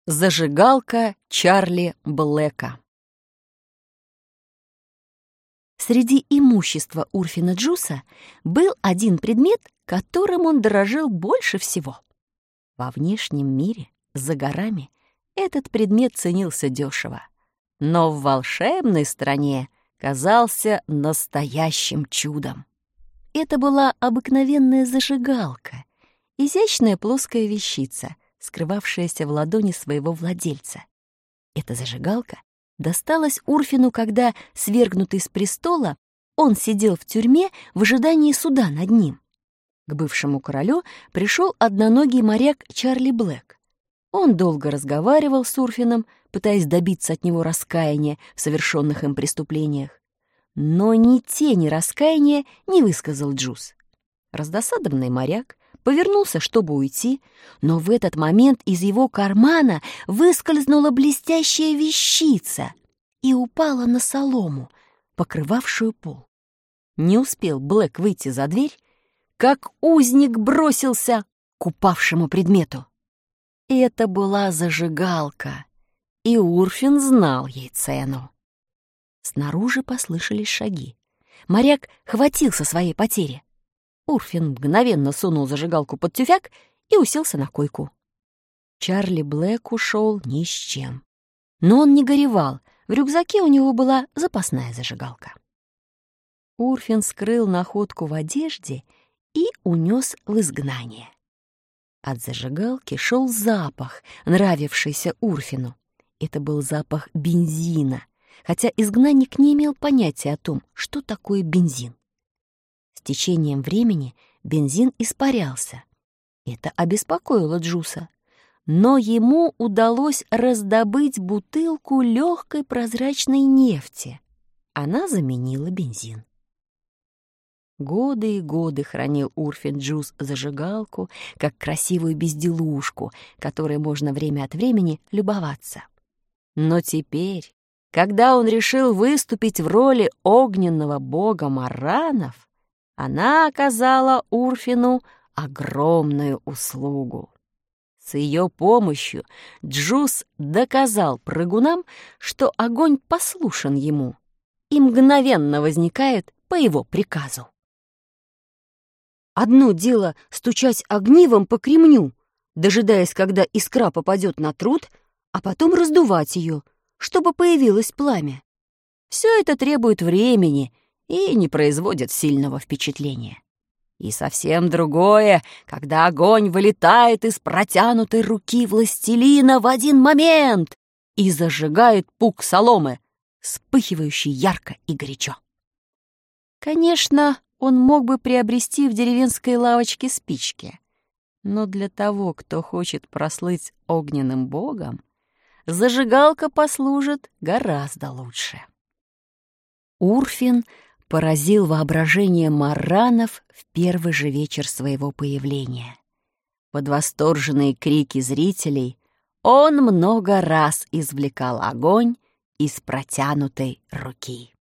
Зажигалка Чарли Блэка. Среди имущества Урфина Джуса был один предмет, которым он дорожил больше всего. Во внешнем мире, за горами, этот предмет ценился дешево, но в волшебной стране казался настоящим чудом. Это была обыкновенная зажигалка, изящная плоская вещица, скрывавшаяся в ладони своего владельца. Эта зажигалка досталась Урфину, когда, свергнутый с престола, он сидел в тюрьме в ожидании суда над ним. К бывшему королю пришел одноногий моряк Чарли Блэк. Он долго разговаривал с Урфином, пытаясь добиться от него раскаяния в совершенных им преступлениях. Но ни тени раскаяния не высказал Джус. Раздосадованный моряк повернулся, чтобы уйти, но в этот момент из его кармана выскользнула блестящая вещица и упала на солому, покрывавшую пол. Не успел Блэк выйти за дверь, как узник бросился к упавшему предмету. Это была зажигалка, и Урфин знал ей цену. Снаружи послышались шаги. Моряк хватился своей потери. Урфин мгновенно сунул зажигалку под тюфяк и уселся на койку. Чарли Блэк ушел ни с чем. Но он не горевал, в рюкзаке у него была запасная зажигалка. Урфин скрыл находку в одежде и унес в изгнание. От зажигалки шел запах, нравившийся Урфину. Это был запах бензина, хотя изгнанник не имел понятия о том, что такое бензин. С течением времени бензин испарялся. Это обеспокоило Джуса. Но ему удалось раздобыть бутылку легкой прозрачной нефти. Она заменила бензин. Годы и годы хранил Урфин Джус зажигалку, как красивую безделушку, которой можно время от времени любоваться. Но теперь, когда он решил выступить в роли огненного бога Марранов, она оказала Урфину огромную услугу. С ее помощью Джус доказал прыгунам, что огонь послушен ему и мгновенно возникает по его приказу. Одно дело стучать огнивом по кремню, дожидаясь, когда искра попадет на труд, а потом раздувать ее, чтобы появилось пламя. Все это требует времени и не производит сильного впечатления. И совсем другое, когда огонь вылетает из протянутой руки властелина в один момент и зажигает пук соломы, вспыхивающий ярко и горячо. Конечно, он мог бы приобрести в деревенской лавочке спички, но для того, кто хочет прослыть огненным богом, зажигалка послужит гораздо лучше. Урфин поразил воображение Марранов в первый же вечер своего появления. Под восторженные крики зрителей он много раз извлекал огонь из протянутой руки.